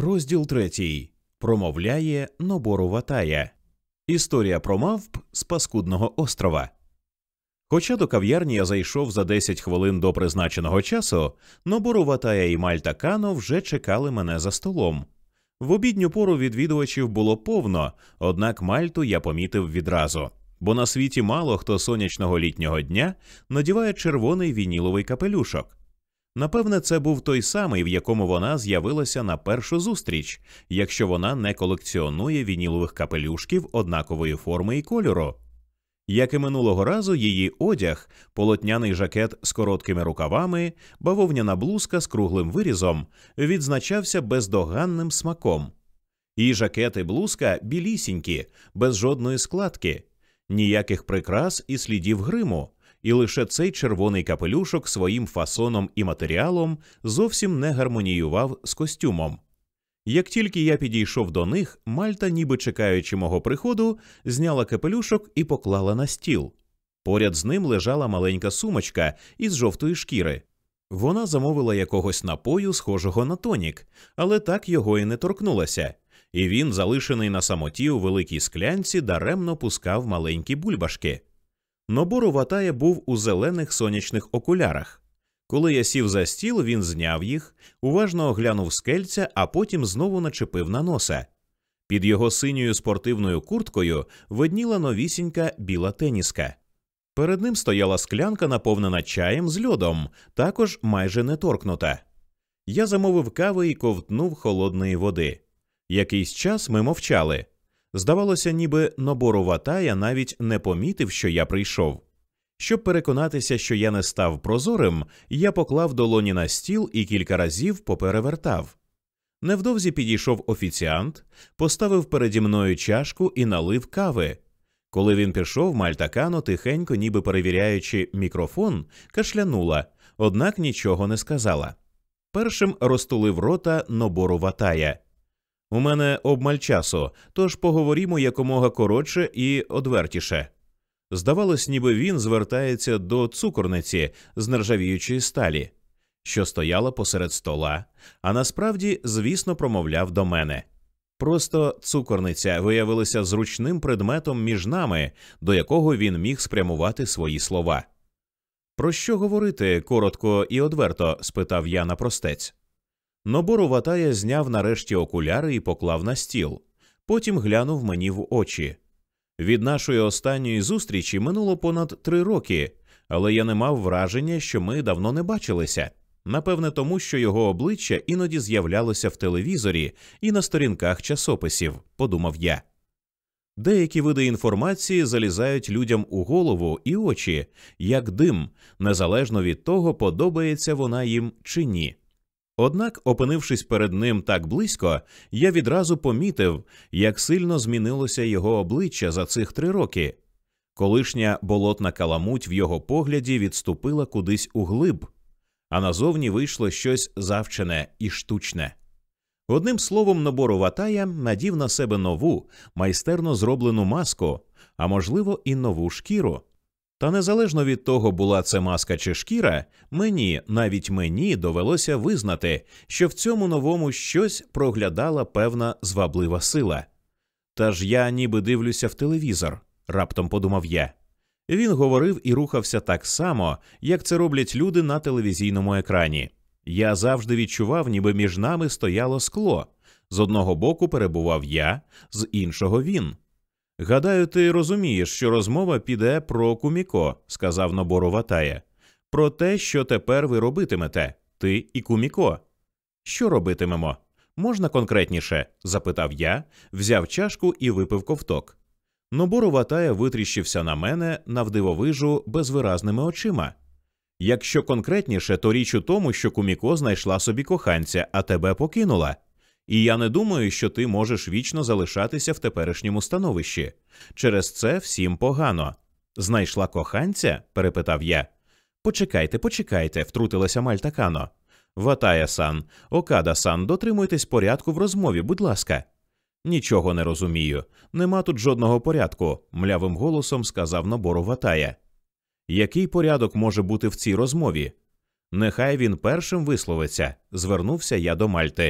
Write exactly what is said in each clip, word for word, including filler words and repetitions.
Розділ третій. Промовляє Нобору Ватая. Історія про мавп з Паскудного острова. Хоча до кав'ярні я зайшов за десять хвилин до призначеного часу, Нобору Ватая і Мальта Кано вже чекали мене за столом. В обідню пору відвідувачів було повно, однак Мальту я помітив відразу. Бо на світі мало хто сонячного літнього дня надіває червоний вініловий капелюшок. Напевне, це був той самий, в якому вона з'явилася на першу зустріч, якщо вона не колекціонує вінілових капелюшків однакової форми і кольору. Як і минулого разу, її одяг, полотняний жакет з короткими рукавами, бавовняна блузка з круглим вирізом, відзначався бездоганним смаком. І жакет і блузка білісінькі, без жодної складки, ніяких прикрас і слідів гриму. І лише цей червоний капелюшок своїм фасоном і матеріалом зовсім не гармоніював з костюмом. Як тільки я підійшов до них, Мальта, ніби чекаючи мого приходу, зняла капелюшок і поклала на стіл. Поряд з ним лежала маленька сумочка із жовтої шкіри. Вона замовила якогось напою, схожого на тонік, але так його і не торкнулася. І він, залишений на самоті у великій склянці, даремно пускав маленькі бульбашки. Нобору Ватая був у зелених сонячних окулярах. Коли я сів за стіл, він зняв їх, уважно оглянув скельця, а потім знову начепив на носа. Під його синьою спортивною курткою видніла новісінька біла теніска. Перед ним стояла склянка, наповнена чаєм з льодом, також майже не торкнута. Я замовив кави і ковтнув холодної води. Якийсь час ми мовчали. Здавалося, ніби Нобору Ватая навіть не помітив, що я прийшов. Щоб переконатися, що я не став прозорим, я поклав долоні на стіл і кілька разів поперевертав. Невдовзі підійшов офіціант, поставив переді мною чашку і налив кави. Коли він пішов, Мальта Кано, тихенько, ніби перевіряючи мікрофон, кашлянула, однак нічого не сказала. Першим розтулив рота Нобору Ватая. «У мене обмаль часу, тож поговоримо якомога коротше і одвертіше». Здавалось, ніби він звертається до цукорниці з нержавіючої сталі, що стояла посеред стола, а насправді, звісно, промовляв до мене. Просто цукорниця виявилася зручним предметом між нами, до якого він міг спрямувати свої слова. «Про що говорити, коротко і одверто?» – спитав я напростець. Нобору Ватая зняв нарешті окуляри і поклав на стіл. Потім глянув мені в очі. Від нашої останньої зустрічі минуло понад три роки, але я не мав враження, що ми давно не бачилися. Напевне, тому, що його обличчя іноді з'являлося в телевізорі і на сторінках часописів, подумав я. Деякі види інформації залізають людям у голову і очі, як дим, незалежно від того, подобається вона їм чи ні. Однак, опинившись перед ним так близько, я відразу помітив, як сильно змінилося його обличчя за цих три роки. Колишня болотна каламуть в його погляді відступила кудись углиб, а назовні вийшло щось завчене і штучне. Одним словом, Нобору Ватая надів на себе нову, майстерно зроблену маску, а можливо і нову шкіру. Та незалежно від того, була це маска чи шкіра, мені, навіть мені, довелося визнати, що в цьому новому щось проглядала певна зваблива сила. Та ж я ніби дивлюся в телевізор, раптом подумав я. Він говорив і рухався так само, як це роблять люди на телевізійному екрані. Я завжди відчував, ніби між нами стояло скло. З одного боку перебував я, з іншого він. «Гадаю, ти розумієш, що розмова піде про Куміко», – сказав Нобору Ватая. «Про те, що тепер ви робитимете, ти і Куміко». «Що робитимемо? Можна конкретніше?» – запитав я, взяв чашку і випив ковток. Нобору Ватая витріщився на мене навдивовижу безвиразними очима. «Якщо конкретніше, то річ у тому, що Куміко знайшла собі коханця, а тебе покинула. І я не думаю, що ти можеш вічно залишатися в теперішньому становищі. Через це всім погано». «Знайшла коханця?» – перепитав я. «Почекайте, почекайте», – втрутилася Мальта Кано. «Ватая-сан, Окада-сан, дотримуйтесь порядку в розмові, будь ласка». «Нічого не розумію. Нема тут жодного порядку», – млявим голосом сказав Нобору Ватая. «Який порядок може бути в цій розмові?» «Нехай він першим висловиться», – звернувся я до Мальти.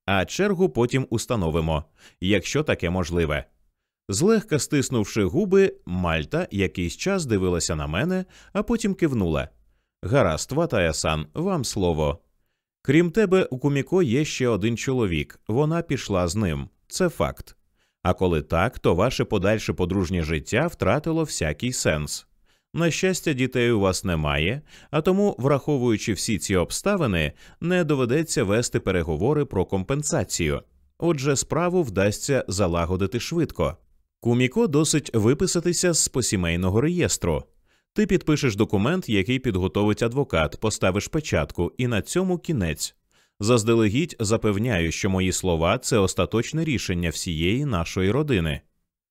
а чергу потім установимо, якщо таке можливе. Злегка стиснувши губи, Мальта якийсь час дивилася на мене, а потім кивнула. «Гаразд, Ватая-сан, вам слово. Крім тебе, у Куміко є ще один чоловік, вона пішла з ним. Це факт. А коли так, то ваше подальше подружнє життя втратило всякий сенс. На щастя, дітей у вас немає, а тому, враховуючи всі ці обставини, не доведеться вести переговори про компенсацію. Отже, справу вдасться залагодити швидко. Куміко досить виписатися з посімейного реєстру. Ти підпишеш документ, який підготовить адвокат, поставиш печатку, і на цьому кінець. Заздалегідь запевняю, що мої слова – це остаточне рішення всієї нашої родини».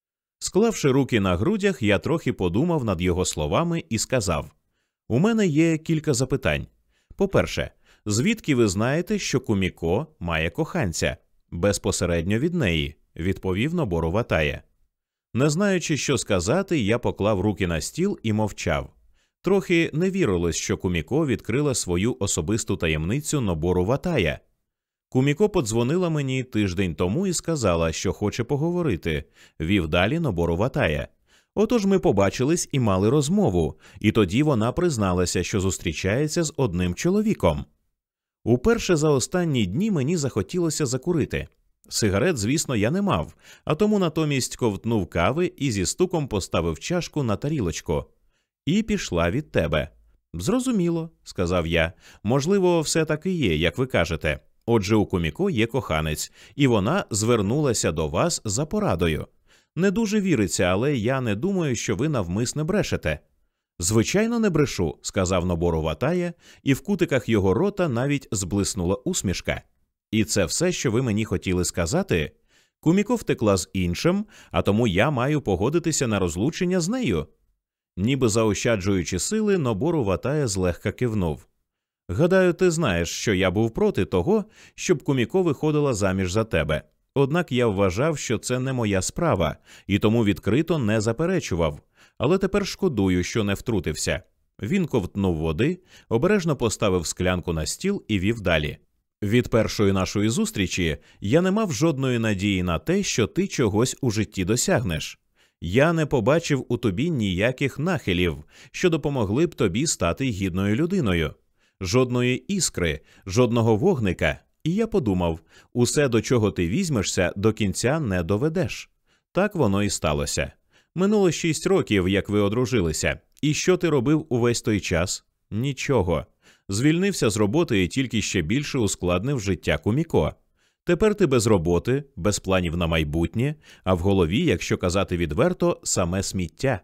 Склавши руки на грудях, я трохи подумав над його словами і сказав: «У мене є кілька запитань. По-перше, звідки ви знаєте, що Куміко має коханця?» «Безпосередньо від неї», – відповів Нобору Ватая. Не знаючи, що сказати, я поклав руки на стіл і мовчав. Трохи не вірилось, що Куміко відкрила свою особисту таємницю Нобору Ватая. Куміко подзвонила мені тиждень тому і сказала, що хоче поговорити, вів далі Нобору Ватая. Отож ми побачились і мали розмову, і тоді вона призналася, що зустрічається з одним чоловіком. Уперше за останні дні мені захотілося закурити. Сигарет, звісно, я не мав, а тому натомість ковтнув кави і зі стуком поставив чашку на тарілочку. І пішла від тебе. «Зрозуміло», – сказав я. «Можливо, все таки є, як ви кажете. Отже, у Куміко є коханець, і вона звернулася до вас за порадою. Не дуже віриться, але я не думаю, що ви навмисне брешете». «Звичайно, не брешу», – сказав Нобору Ватая, і в кутиках його рота навіть зблиснула усмішка. «І це все, що ви мені хотіли сказати? Куміко втекла з іншим, а тому я маю погодитися на розлучення з нею?» Ніби заощаджуючи сили, Нобору Ватая злегка кивнув. «Гадаю, ти знаєш, що я був проти того, щоб Куміко виходила заміж за тебе. Однак я вважав, що це не моя справа, і тому відкрито не заперечував. Але тепер шкодую, що не втрутився». Він ковтнув води, обережно поставив склянку на стіл і вів далі. «Від першої нашої зустрічі я не мав жодної надії на те, що ти чогось у житті досягнеш. Я не побачив у тобі ніяких нахилів, що допомогли б тобі стати гідною людиною. Жодної іскри, жодного вогника. І я подумав, усе, до чого ти візьмешся, до кінця не доведеш». Так воно і сталося. Минуло шість років, як ви одружилися. І що ти робив увесь той час? Нічого. Звільнився з роботи і тільки ще більше ускладнив життя Куміко. Тепер ти без роботи, без планів на майбутнє, а в голові, якщо казати відверто, саме сміття.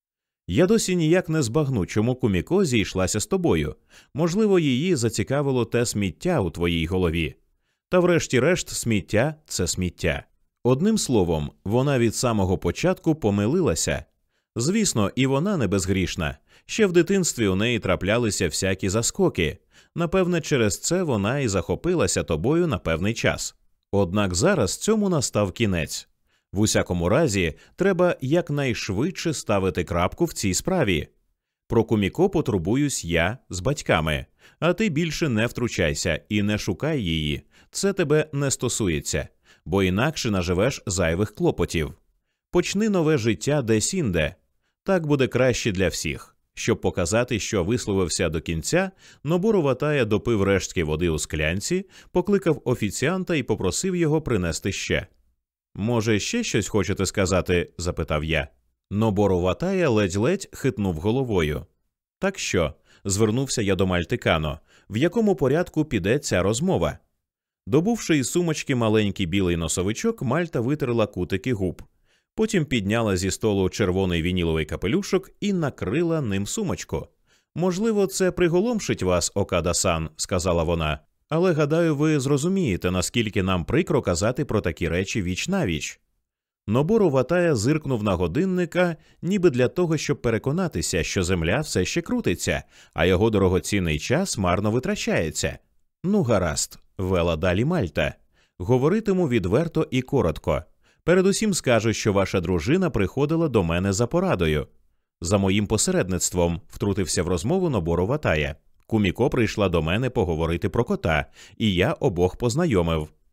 Я досі ніяк не збагну, чому Куміко зійшлася з тобою. Можливо, її зацікавило те сміття у твоїй голові. Та врешті-решт сміття – це сміття. Одним словом, вона від самого початку помилилася. Звісно, і вона не безгрішна. Ще в дитинстві у неї траплялися всякі заскоки. Напевне, через це вона і захопилася тобою на певний час. Однак зараз цьому настав кінець. В усякому разі, треба якнайшвидше ставити крапку в цій справі. Про Куміко потурбуюсь я з батьками, а ти більше не втручайся і не шукай її. Це тебе не стосується, бо інакше наживеш зайвих клопотів. Почни нове життя десь-інде. Так буде краще для всіх. Щоб показати, що висловився до кінця, Нобору Ватая допив рештки води у склянці, покликав офіціанта і попросив його принести ще. «Може, ще щось хочете сказати?» – запитав я. Нобору Ватая ледь-ледь хитнув головою. «Так що?» – звернувся я до Мальти Кано. «В якому порядку піде ця розмова?» Добувши із сумочки маленький білий носовичок, Мальта витерла кутики губ. Потім підняла зі столу червоний вініловий капелюшок і накрила ним сумочку. «Можливо, це приголомшить вас, Окада-сан», – сказала вона. «Але, гадаю, ви зрозумієте, наскільки нам прикро казати про такі речі віч-навіч». Нобору Ватая зиркнув на годинника, ніби для того, щоб переконатися, що земля все ще крутиться, а його дорогоцінний час марно витрачається. «Ну, гаразд», – вела далі Мальта. «Говоритиму відверто і коротко. Передусім скажу, що ваша дружина приходила до мене за порадою». «За моїм посередництвом», – втрутився в розмову Нобору Ватая. «Куміко прийшла до мене поговорити про кота, і я обох познайомив».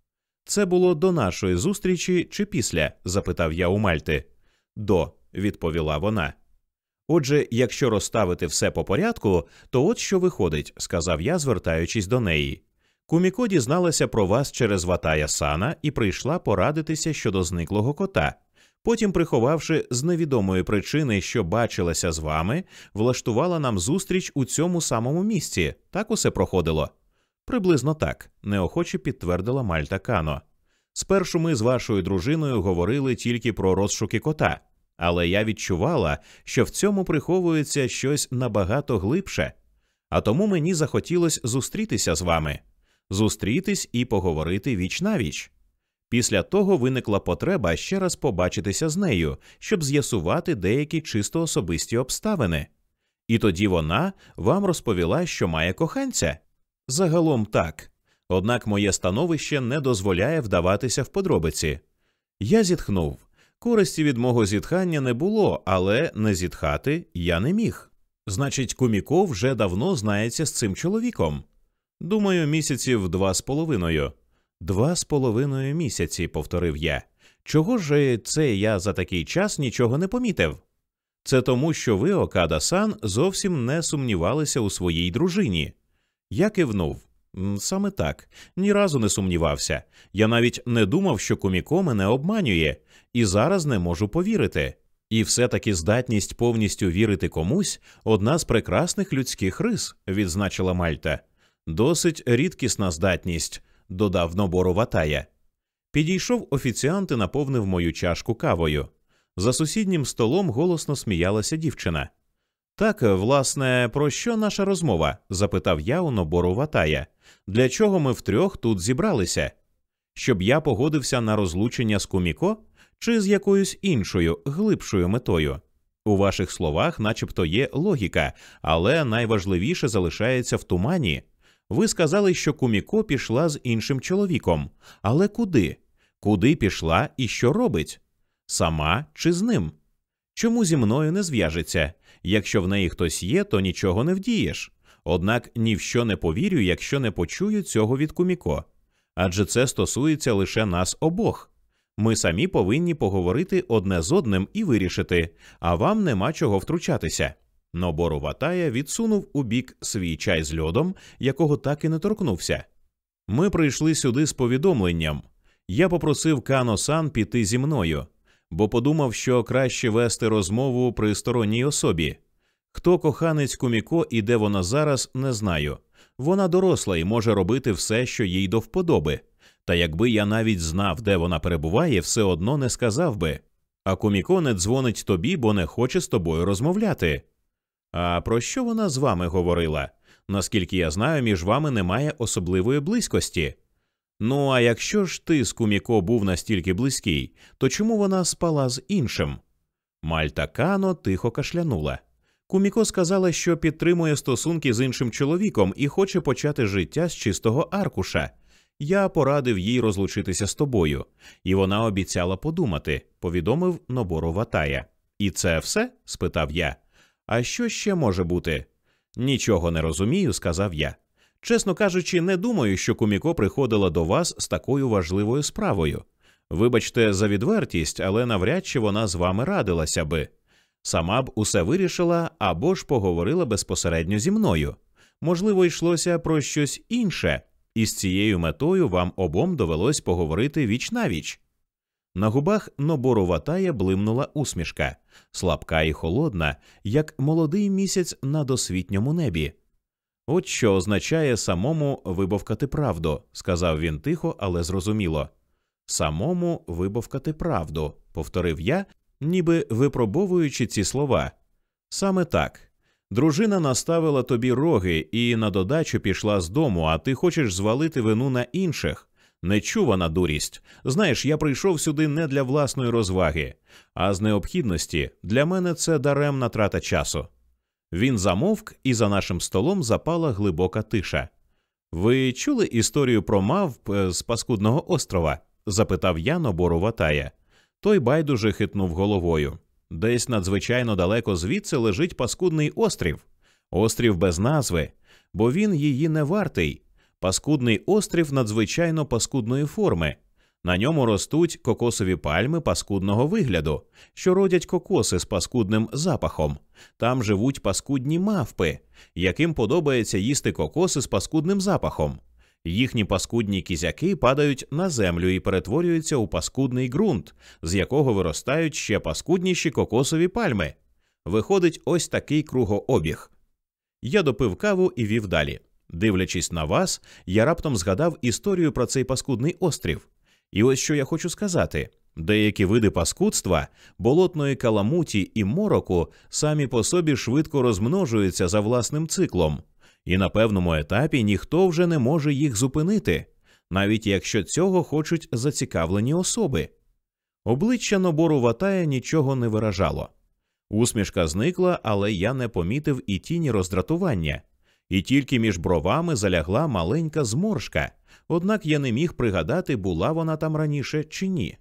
Це було до нашої зустрічі чи після? Запитав я у Мальти. До, відповіла вона. Отже, якщо розставити все по порядку, то от що виходить, сказав я, звертаючись до неї. Куміко дізналася про вас через Ватая-сана і прийшла порадитися щодо зниклого кота. Потім, приховавши з невідомої причини, що бачилася з вами, влаштувала нам зустріч у цьому самому місці. Так усе проходило? Приблизно так, неохоче підтвердила Мальта Кано. Спершу ми з вашою дружиною говорили тільки про розшуки кота, але я відчувала, що в цьому приховується щось набагато глибше. А тому мені захотілося зустрітися з вами. Зустрітись і поговорити віч-навіч. Після того виникла потреба ще раз побачитися з нею, щоб з'ясувати деякі чисто особисті обставини. І тоді вона вам розповіла, що має коханця? Загалом так. Однак моє становище не дозволяє вдаватися в подробиці. Я зітхнув. Користі від мого зітхання не було, але не зітхати я не міг. Значить, Куміко вже давно знається з цим чоловіком. Думаю, місяців два з половиною. Два з половиною місяці, повторив я. Чого ж це я за такий час нічого не помітив? Це тому, що ви, Окада-сан, зовсім не сумнівалися у своїй дружині. Я кивнув. Саме так. Ні разу не сумнівався. Я навіть не думав, що Куміко мене обманює. І зараз не можу повірити. І все-таки здатність повністю вірити комусь – одна з прекрасних людських рис, відзначила Мальта. Досить рідкісна здатність, додав Нобору Ватая. Підійшов офіціант і наповнив мою чашку кавою. За сусіднім столом голосно сміялася дівчина. Так, власне, про що наша розмова? Запитав я у Нобору Ватая. Для чого ми втрьох тут зібралися? Щоб я погодився на розлучення з Куміко? Чи з якоюсь іншою, глибшою метою? У ваших словах начебто є логіка, але найважливіше залишається в тумані. Ви сказали, що Куміко пішла з іншим чоловіком. Але куди? Куди пішла і що робить? Сама чи з ним? Чому зі мною не зв'яжеться? Якщо в неї хтось є, то нічого не вдієш. Однак ні в що не повірю, якщо не почую цього від Куміко. Адже це стосується лише нас обох. Ми самі повинні поговорити одне з одним і вирішити, а вам нема чого втручатися. Нобору Ватая відсунув у бік свій чай з льодом, якого так і не торкнувся. Ми прийшли сюди з повідомленням. Я попросив Кано-сан піти зі мною, бо подумав, що краще вести розмову при сторонній особі. Хто коханець Куміко і де вона зараз, не знаю. Вона доросла і може робити все, що їй до вподоби. Та якби я навіть знав, де вона перебуває, все одно не сказав би. А Куміко не дзвонить тобі, бо не хоче з тобою розмовляти. А про що вона з вами говорила? Наскільки я знаю, між вами немає особливої близькості. Ну, а якщо ж ти з Куміко був настільки близький, то чому вона спала з іншим? Мальта Кано тихо кашлянула. Куміко сказала, що підтримує стосунки з іншим чоловіком і хоче почати життя з чистого аркуша. Я порадив їй розлучитися з тобою, і вона обіцяла подумати, повідомив Нобору Ватая. І це все? Спитав я. А що ще може бути? Нічого не розумію, сказав я. Чесно кажучи, не думаю, що Куміко приходила до вас з такою важливою справою. Вибачте за відвертість, але навряд чи вона з вами радилася би. Сама б усе вирішила або ж поговорила безпосередньо зі мною. Можливо, йшлося про щось інше, і з цією метою вам обом довелось поговорити віч-навіч. На губах Нобору Ватая блимнула усмішка, слабка і холодна, як молодий місяць на досвітньому небі. «От що означає самому вибовкати правду», – сказав він тихо, але зрозуміло. «Самому вибовкати правду», – повторив я, ніби випробовуючи ці слова. «Саме так. Дружина наставила тобі роги і на додачу пішла з дому, а ти хочеш звалити вину на інших. Нечувана дурість. Знаєш, я прийшов сюди не для власної розваги, а з необхідності. Для мене це даремна трата часу». Він замовк, і за нашим столом запала глибока тиша. «Ви чули історію про мавп з Паскудного острова?» – запитав я Нобору Ватая. Той байдуже хитнув головою. «Десь надзвичайно далеко звідси лежить Паскудний острів. Острів без назви, бо він її не вартий. Паскудний острів надзвичайно паскудної форми. На ньому ростуть кокосові пальми паскудного вигляду, що родять кокоси з паскудним запахом. Там живуть паскудні мавпи, яким подобається їсти кокоси з паскудним запахом. Їхні паскудні кізяки падають на землю і перетворюються у паскудний ґрунт, з якого виростають ще паскудніші кокосові пальми. Виходить ось такий кругообіг. Я допив каву і вів далі. Дивлячись на вас, я раптом згадав історію про цей паскудний острів. І ось що я хочу сказати. Деякі види паскудства, болотної каламуті і мороку самі по собі швидко розмножуються за власним циклом. І на певному етапі ніхто вже не може їх зупинити, навіть якщо цього хочуть зацікавлені особи. Обличчя Нобору Ватая нічого не виражало. Усмішка зникла, але я не помітив і тіні роздратування. І тільки між бровами залягла маленька зморшка, однак я не міг пригадати, була вона там раніше чи ні.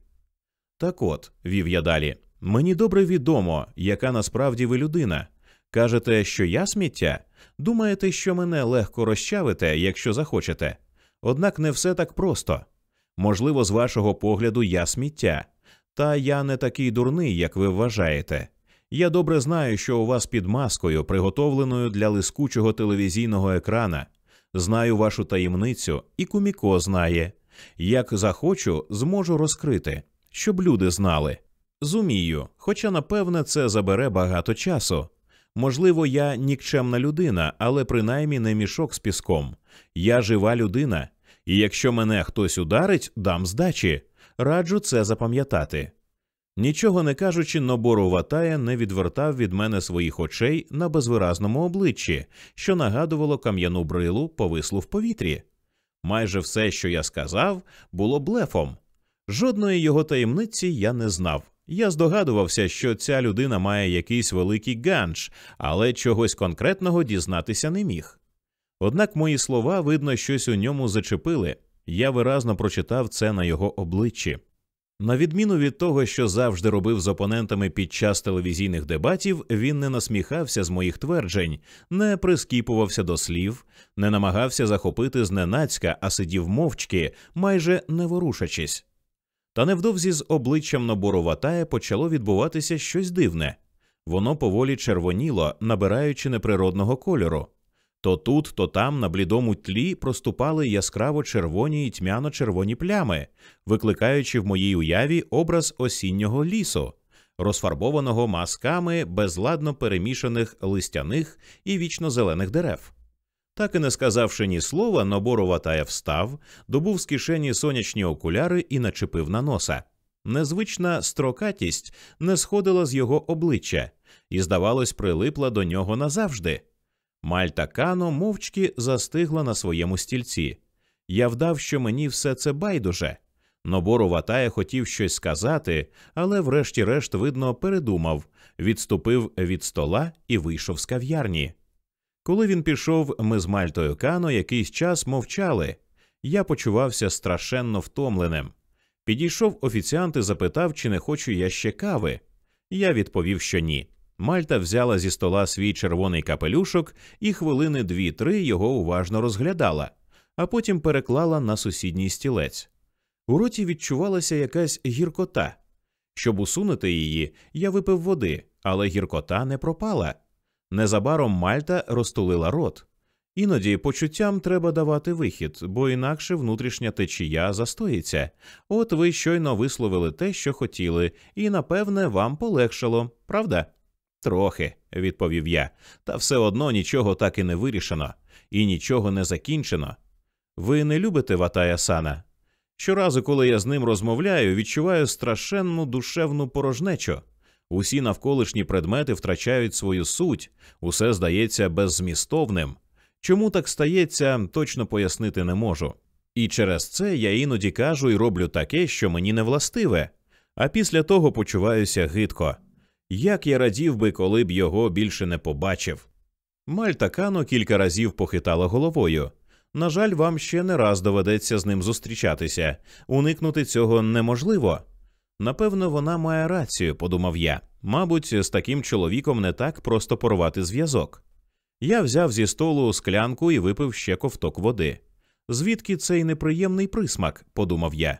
Так от, вів я далі, мені добре відомо, яка насправді ви людина. Кажете, що я сміття? Думаєте, що мене легко розчавите, якщо захочете? Однак не все так просто. Можливо, з вашого погляду я сміття. Та я не такий дурний, як ви вважаєте. Я добре знаю, що у вас під маскою, приготовленою для лискучого телевізійного екрана. Знаю вашу таємницю, і Куміко знає. Як захочу, зможу розкрити, щоб люди знали. Зумію, хоча, напевне, це забере багато часу. Можливо, я нікчемна людина, але принаймні не мішок з піском. Я жива людина, і якщо мене хтось ударить, дам здачі. Раджу це запам'ятати. Нічого не кажучи, Нобору Ватая не відвертав від мене своїх очей на безвиразному обличчі, що нагадувало кам'яну брилу, повислу в повітрі. Майже все, що я сказав, було блефом. Жодної його таємниці я не знав. Я здогадувався, що ця людина має якийсь великий ганч, але чогось конкретного дізнатися не міг. Однак мої слова, видно, щось у ньому зачепили. Я виразно прочитав це на його обличчі. На відміну від того, що завжди робив з опонентами під час телевізійних дебатів, він не насміхався з моїх тверджень, не прискіпувався до слів, не намагався захопити зненацька, а сидів мовчки, майже не ворушачись. Та невдовзі з обличчям Нобору Ватая почало відбуватися щось дивне. Воно поволі червоніло, набираючи неприродного кольору. То тут, то там на блідому тлі проступали яскраво червоні й тьмяно-червоні плями, викликаючи в моїй уяві образ осіннього лісу, розфарбованого мазками безладно перемішаних листяних і вічно-зелених дерев. Так і не сказавши ні слова, Нобору Ватая встав, добув з кишені сонячні окуляри і начепив на носа. Незвична строкатість не сходила з його обличчя і, здавалось, прилипла до нього назавжди. Мальта Кано мовчки застигла на своєму стільці. Я вдав, що мені все це байдуже. Нобору Ватая хотів щось сказати, але врешті-решт, видно, передумав, відступив від стола і вийшов з кав'ярні. Коли він пішов, ми з Мальтою Кано якийсь час мовчали. Я почувався страшенно втомленим. Підійшов офіціант і запитав, чи не хочу я ще кави. Я відповів, що ні. Мальта взяла зі стола свій червоний капелюшок і хвилини дві-три його уважно розглядала, а потім переклала на сусідній стілець. У роті відчувалася якась гіркота. Щоб усунути її, я випив води, але гіркота не пропала. Незабаром Мальта розтулила рот. Іноді почуттям треба давати вихід, бо інакше внутрішня течія застоїться. От ви щойно висловили те, що хотіли, і, напевне, вам полегшало, правда? «Трохи», – відповів я, – «та все одно нічого так і не вирішено, і нічого не закінчено. Ви не любите Ватая-сана? Щоразу, коли я з ним розмовляю, відчуваю страшенну душевну порожнечу. Усі навколишні предмети втрачають свою суть, усе здається беззмістовним. Чому так стається, точно пояснити не можу. І через це я іноді кажу і роблю таке, що мені не властиве, а після того почуваюся гидко. Як я радів би, коли б його більше не побачив». Мальта Кано кілька разів похитала головою. «На жаль, вам ще не раз доведеться з ним зустрічатися. Уникнути цього неможливо». «Напевно, вона має рацію», – подумав я. «Мабуть, з таким чоловіком не так просто порвати зв'язок». Я взяв зі столу склянку і випив ще ковток води. «Звідки цей неприємний присмак?» – подумав я.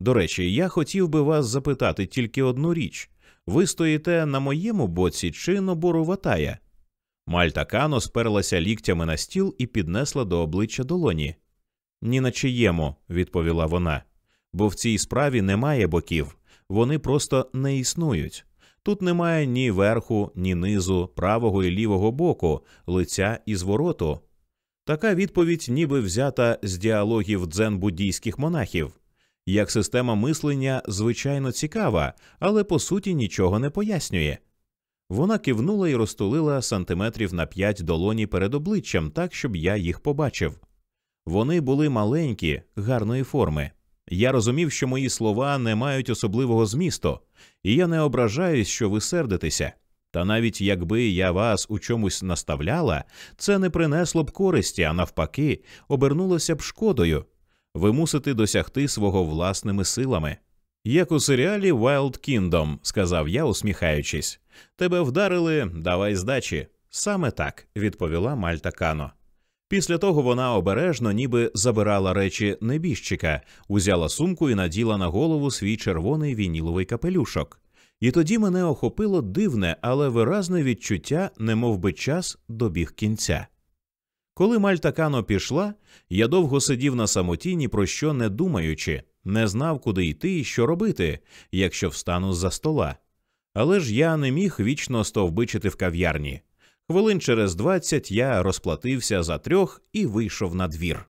До речі, я хотів би вас запитати тільки одну річ. Ви стоїте на моєму боці чи Нобору Ватая? Мальта Кано сперлася ліктями на стіл і піднесла до обличчя долоні. «Ні на чиєму», – відповіла вона, – «бо в цій справі немає боків, вони просто не існують. Тут немає ні верху, ні низу, правого і лівого боку, лиця і звороту». Така відповідь ніби взята з діалогів дзен-буддійських монахів. Як система мислення, звичайно, цікава, але по суті нічого не пояснює. Вона кивнула і розтулила сантиметрів на п'ять долоні перед обличчям так, щоб я їх побачив. Вони були маленькі, гарної форми. Я розумів, що мої слова не мають особливого змісту, і я не ображаюсь, що ви сердитеся. Та навіть якби я вас у чомусь наставляла, це не принесло б користі, а навпаки, обернулося б шкодою. Ви мусите досягти свого власними силами. «Як у серіалі Wild Kingdom», – сказав я, усміхаючись. «Тебе вдарили, давай здачі». «Саме так», – відповіла Мальта Кано. Після того вона обережно, ніби забирала речі небіжчика, узяла сумку і наділа на голову свій червоний вініловий капелюшок. І тоді мене охопило дивне, але виразне відчуття, немовби час добіг кінця. Коли Мальта Кано пішла, я довго сидів на самоті, ні про що не думаючи, не знав, куди йти і що робити, якщо встану з-за стола. Але ж я не міг вічно стовбичити в кав'ярні. Хвилин через двадцять я розплатився за трьох і вийшов на двір.